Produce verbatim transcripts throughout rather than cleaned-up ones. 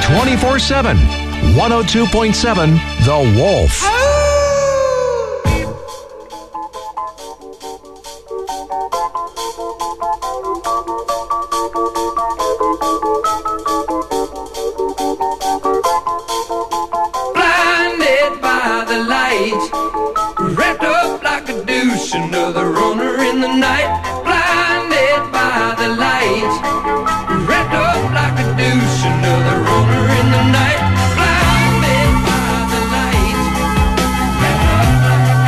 twenty-four seven. one oh two point seven The Wolf. Blinded by the light, wrapped up like a douche, another runner in the night. Blinded by the light, wrapped up like a douche, another runner in the night. Blinded by the light, wrapped up like a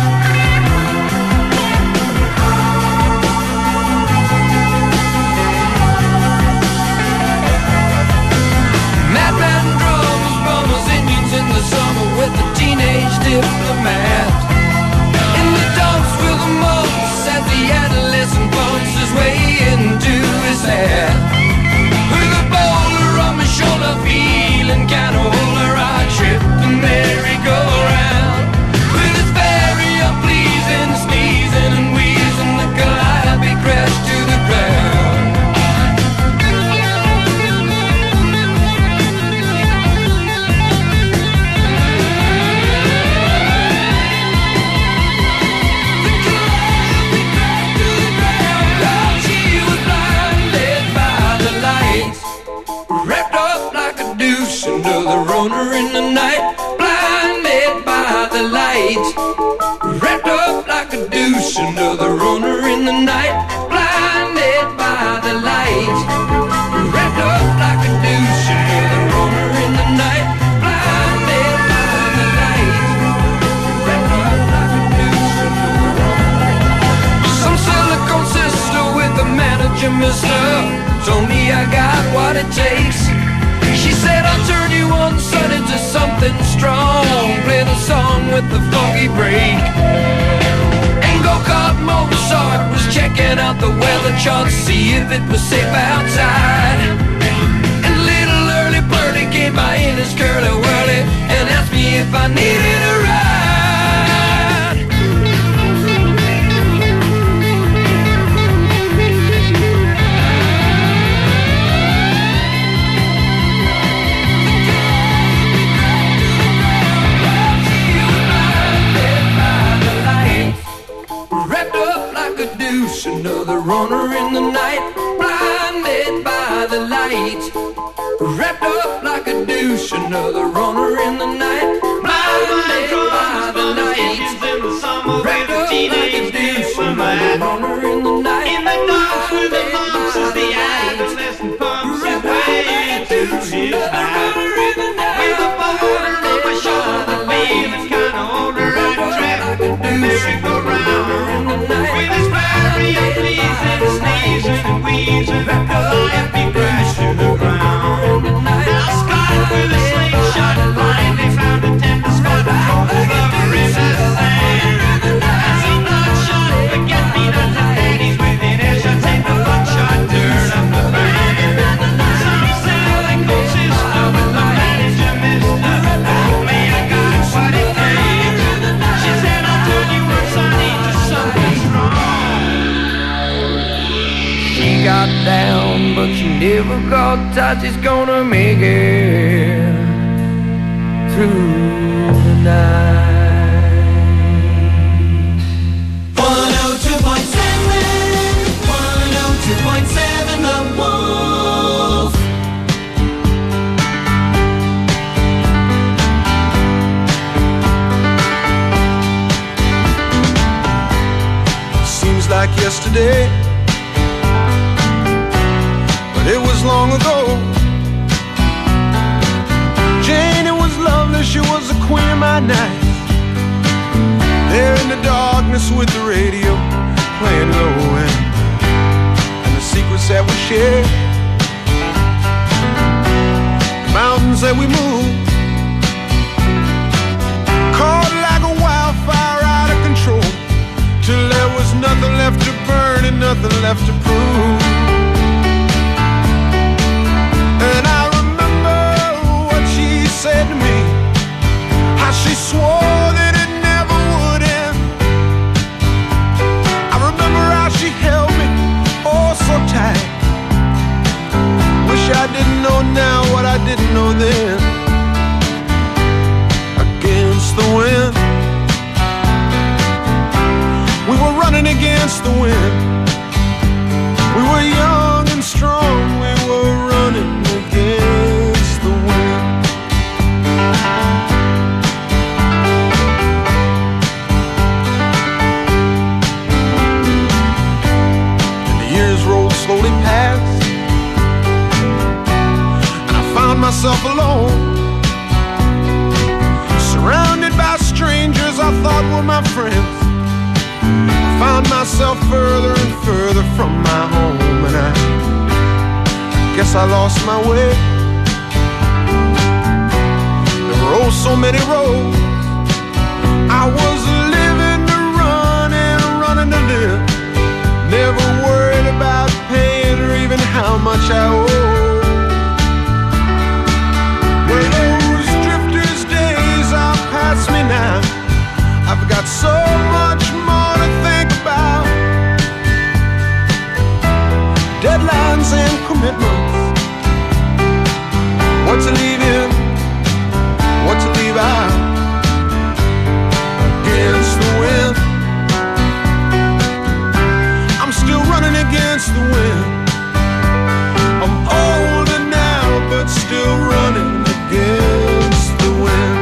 madman drums, bombers, Indians in the summer with a teenage diplomat. In the dumps with the mumps as the adolescent bumps his way into his hat. With a boulder on my shoulder, feeling kinda older, I tripped the merry-go-round. With its very unpleasing sneezing and wheezing, the calliope crashed to the ground. Wrapped up like a douche, another runner in the night. Blinded by the light, wrapped up like a douche, another runner in the night. Blinded by the light, wrapped up like a douche, another runner in the night. Blinded by the light, wrapped up like a douche, another runner. Some silicone sister with the manager, mister told me I got what it takes. She said I'll turn you one son into something strong. Play the song with the funky break. And go-kart Mozart was checking out the weather chart to see if it was safe outside. And little early birdie came by in his curly whirly and asked me if I needed a ride. Another runner in the night, blinded by the light. Wrapped up like a douche, another runner in the night, blinded by the light. Wrapped up like a douche, another runner in the night. In the dark with the lumps as the adolescent pumps his way to his back. With a boulder on my shoulder, feeling kinda older, I trapped the merry-go-round. With his very unpleasing sneezing and wheezing, the calliope crashed to the ground. Now Scott with a slingshot finally found a tender spot over in his land. As he not shot, forget-me-not ladies within earshot, take the buckshot, turn up the band. Some silicone sister with the manager, mister told me I got what it takes. She said I'll turn you on Sunday to something strong. She got down, but she never got tight. She's gonna make it through the night. one oh two point seven, one oh two point seven The Wolf. Seems like yesterday, but it was long ago. Jane, it was lovely, she was the queen of my night. There in the darkness with the radio playing low end, and the secrets that we shared, the mountains that we moved, caught like a wildfire out of control, till there was nothing left to burn and nothing left to prove. And I remember what she said to me, how she swore that it never would end. I remember how she held me oh so tight. Wish I didn't know now what I didn't know found myself alone, surrounded by strangers I thought were my friends. I found myself further and further from my home, and I guess I lost my way. There were oh so many roads. I was living to run and running to live, never worried about paying or even how much I owe. Well, those drifters' days are past me now. I've got so much more to think about. Deadlines and commitments, what to leave in, what to leave out. Against the wind, I'm still running against the wind. I'm older now, but still running against the wind.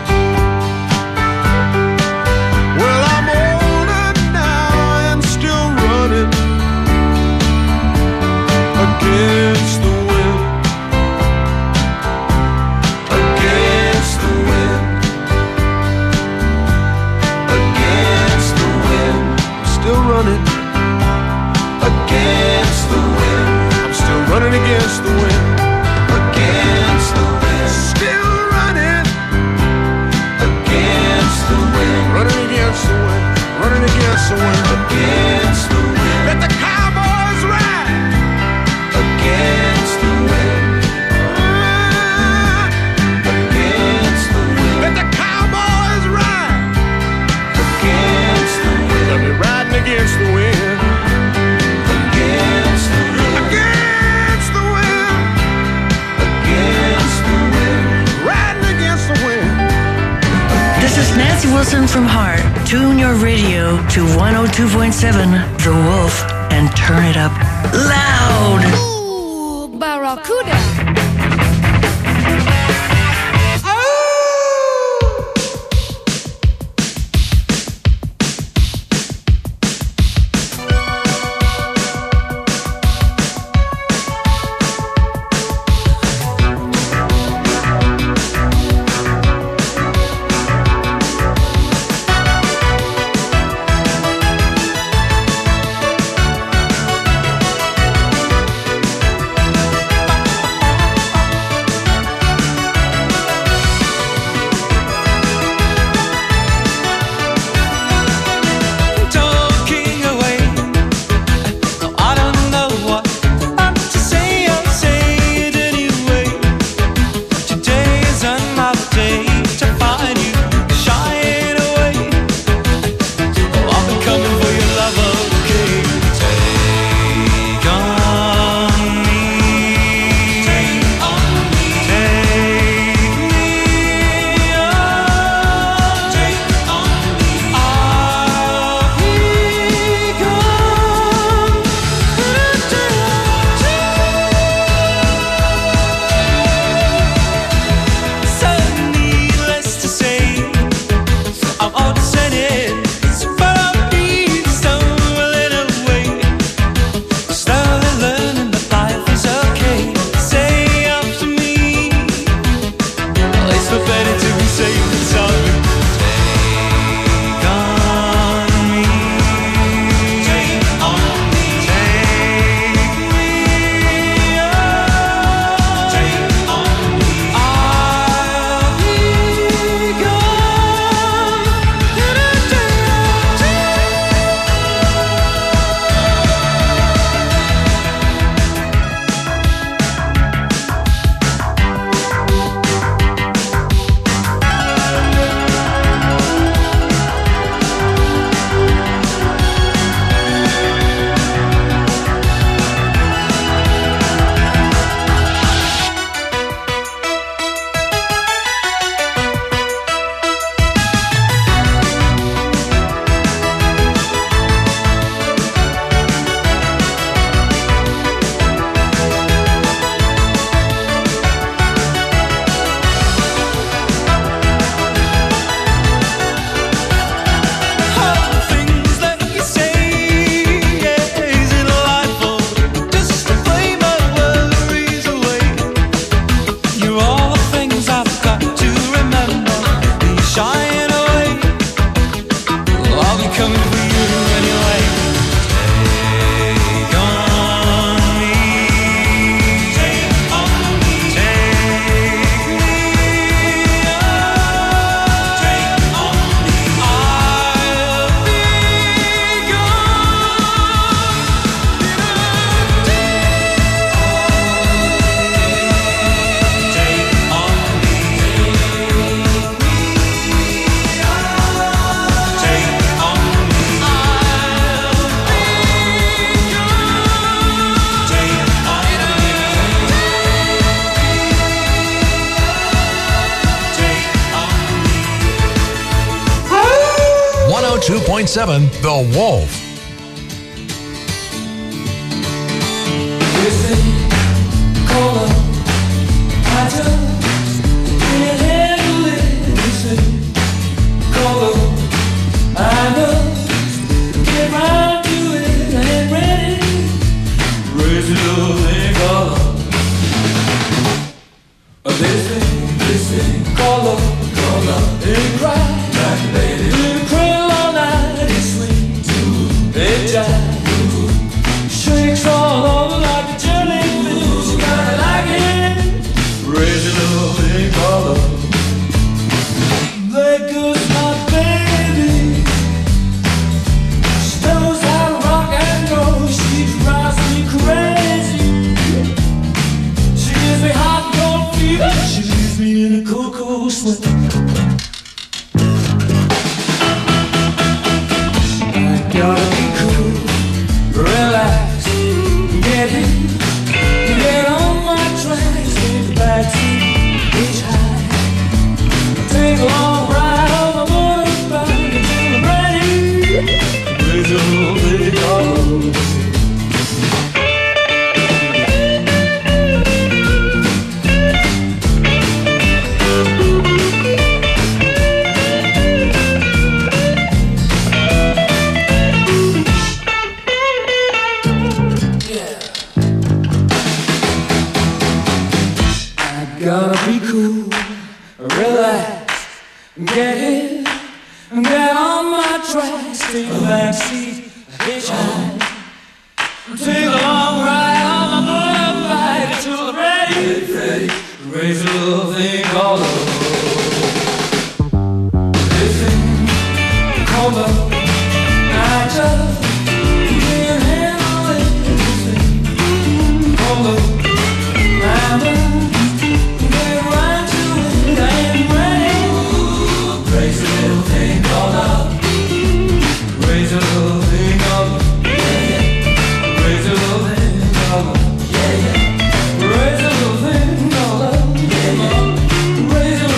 Well, I'm older now and still running against the wind. Against the wind. Against the wind. I'm still running against the wind. I'm still running against the wind. Against the wind. Still running against the wind. Running against the wind. Running against the wind. Against the wind. Let the cowboys ride against the wind. Against the wind. Let the cowboys ride against the wind. Let me riding against the wind. Against the wind. Against the wind. Against the wind. Riding against the wind. This is Nancy Wilson from Heart. Tune your radio to one oh two point seven The Wolf and turn it up loud. Ooh, Barracuda. two point seven The Wolf. Listen, call up, I just can't handle it. Listen, call up, I know, get round to it, I ain't ready. Raise it up and call up. Listen, listen, call up, call up, and cry like a lady. You crawl all night, it's sweet, they jive. Shakes all over like a jellyfish. You gotta like it. Raise it up and call up. There goes my baby. She knows how to rock and roll. She drives me crazy. She gives me hot and cold fever. She leaves me in a cold, cold sweat. I gotta be cool, relax, get in, get on my tracks, take the backseat, hitchhike, take a long ride on my motorbike until I'm ready. Raise a little bit of gotta be cool, relax, get in, get on my tracks, take the backseat, hitchhike, take a long ride on my motorbike until I'm ready, ready, raise a little thing called love. Listen, call up, I just can't handle it. Listen, call up, I know. Raise a little thing called love. Raise a little thing called love. Yeah, yeah. Raise a little thing called love. Yeah, yeah. Raise a little thing called love. Yeah, yeah. Raise a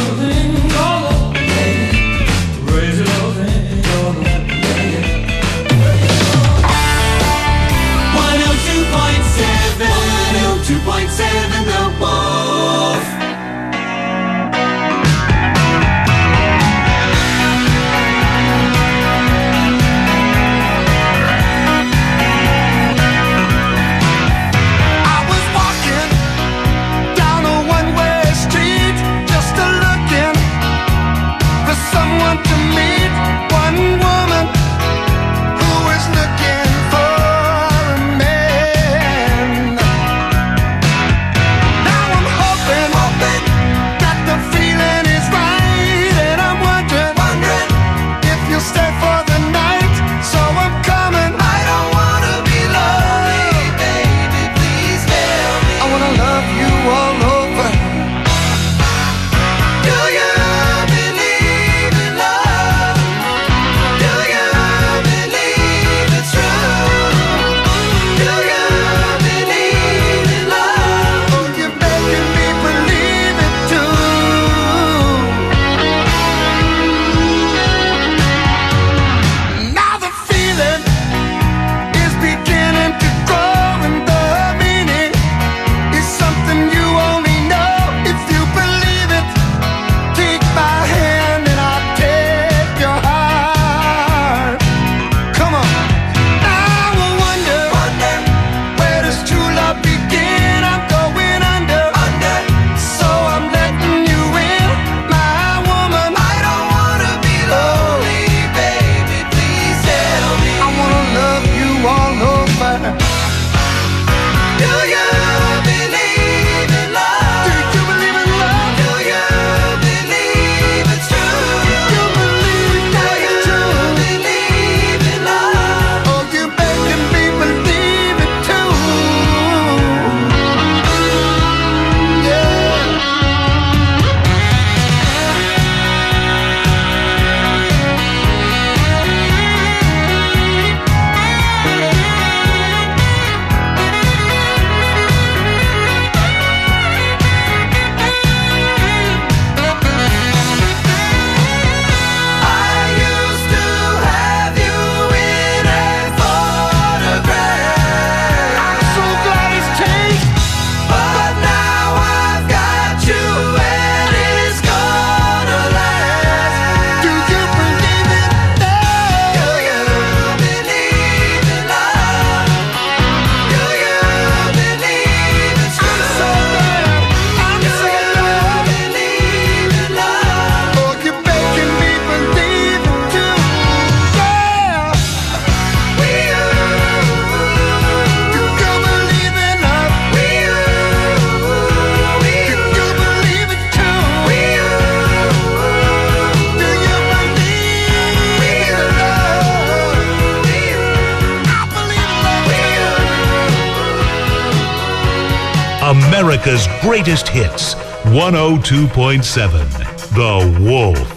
America's greatest hits. one oh two point seven, The Wolf.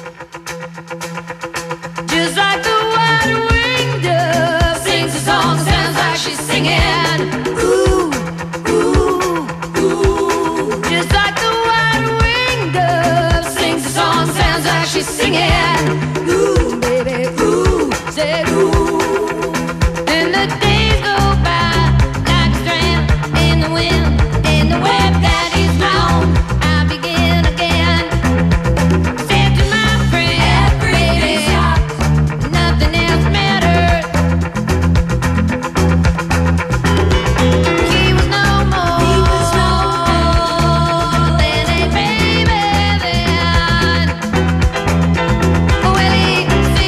Just like the white-winged dove sings a song, sounds like she's singing. Ooh, ooh, ooh. Just like the white-winged dove sings a song, sounds like she's singing. Ooh, baby, ooh, say ooh. And the days go by like a strand in the wind, in the web that is long. I begin again. Said to my friend, everything stops, nothing else matters. He was no more, he was no more than a baby then. Well, he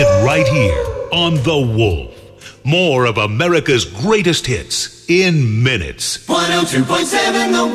it right here on The Wolf. More of America's greatest hits in minutes. one oh two point seven The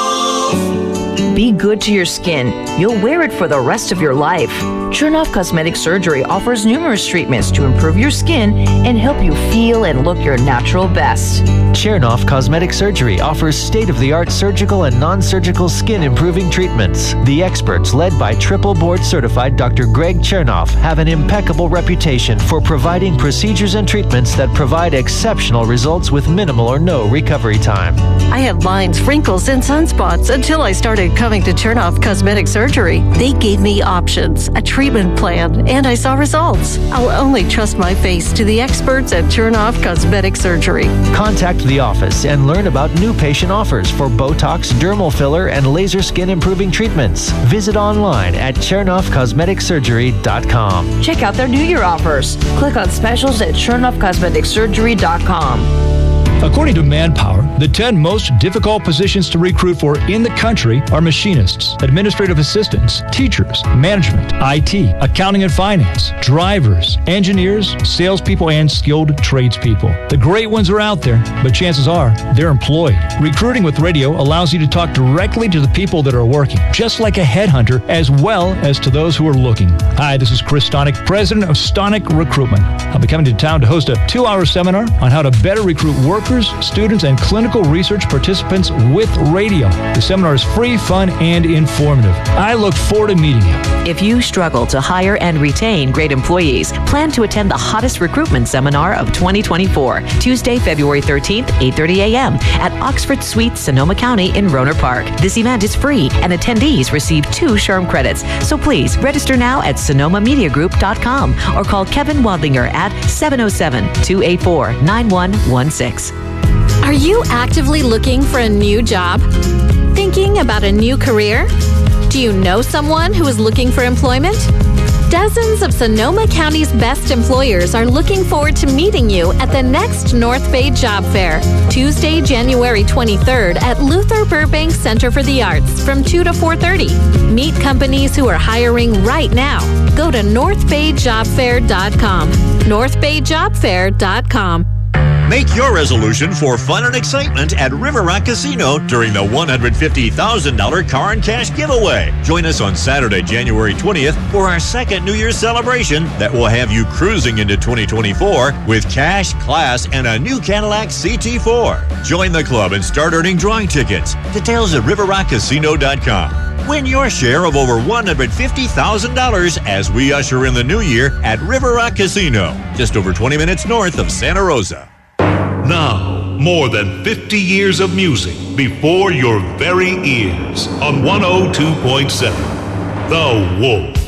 Wolf. Be good to your skin. You'll wear it for the rest of your life. Chernoff Cosmetic Surgery offers numerous treatments to improve your skin and help you feel and look your natural best. Chernoff Cosmetic Surgery offers state-of-the-art surgical and non-surgical skin improving treatments. The experts, led by triple board certified Doctor Greg Chernoff, have an impeccable reputation for providing procedures and treatments that provide exceptional results with minimal or no recovery time. I had lines, wrinkles, and sunspots until I started coming to Chernoff Cosmetic Surgery. They gave me options, a treatment plan, and I saw results. I'll only trust my face to the experts at Chernoff Cosmetic Surgery. Contact the office and learn about new patient offers for Botox, dermal filler, and laser skin improving treatments. Visit online at chernoff cosmetic surgery dot com. Check out their New Year offers. Click on specials at chernoff cosmetic surgery dot com. According to Manpower, the ten most difficult positions to recruit for in the country are machinists, administrative assistants, teachers, management, I T, accounting and finance, drivers, engineers, salespeople, and skilled tradespeople. The great ones are out there, but chances are they're employed. Recruiting with radio allows you to talk directly to the people that are working, just like a headhunter, as well as to those who are looking. Hi, this is Chris Stonick, president of Stonick Recruitment. I'll be coming to town to host a two-hour seminar on how to better recruit workers, students, and clinical research participants with radio. The seminar is free, fun, and informative. I look forward to meeting you. If you struggle to hire and retain great employees, plan to attend the hottest recruitment seminar of twenty twenty-four, Tuesday, February thirteenth, eight thirty a.m. at Oxford Suites, Sonoma County in Rohnert Park. This event is free, and attendees receive two SHRM credits. So please register now at sonoma media group dot com or call Kevin Wadlinger at seven oh seven, two eight four, nine one one six. Are you actively looking for a new job? Thinking about a new career? Do you know someone who is looking for employment? Dozens of Sonoma County's best employers are looking forward to meeting you at the next North Bay Job Fair, Tuesday, January twenty-third at Luther Burbank Center for the Arts from two to four thirty. Meet companies who are hiring right now. Go to north bay job fair dot com. north bay job fair dot com. Make your resolution for fun and excitement at River Rock Casino during the one hundred fifty thousand dollars car and cash giveaway. Join us on Saturday, January twentieth for our second New Year's celebration that will have you cruising into twenty twenty-four with cash, class, and a new Cadillac C T four. Join the club and start earning drawing tickets. Details at river rock casino dot com. Win your share of over one hundred fifty thousand dollars as we usher in the new year at River Rock Casino, just over twenty minutes north of Santa Rosa. Now, more than fifty years of music before your very ears on one oh two point seven The Wolf.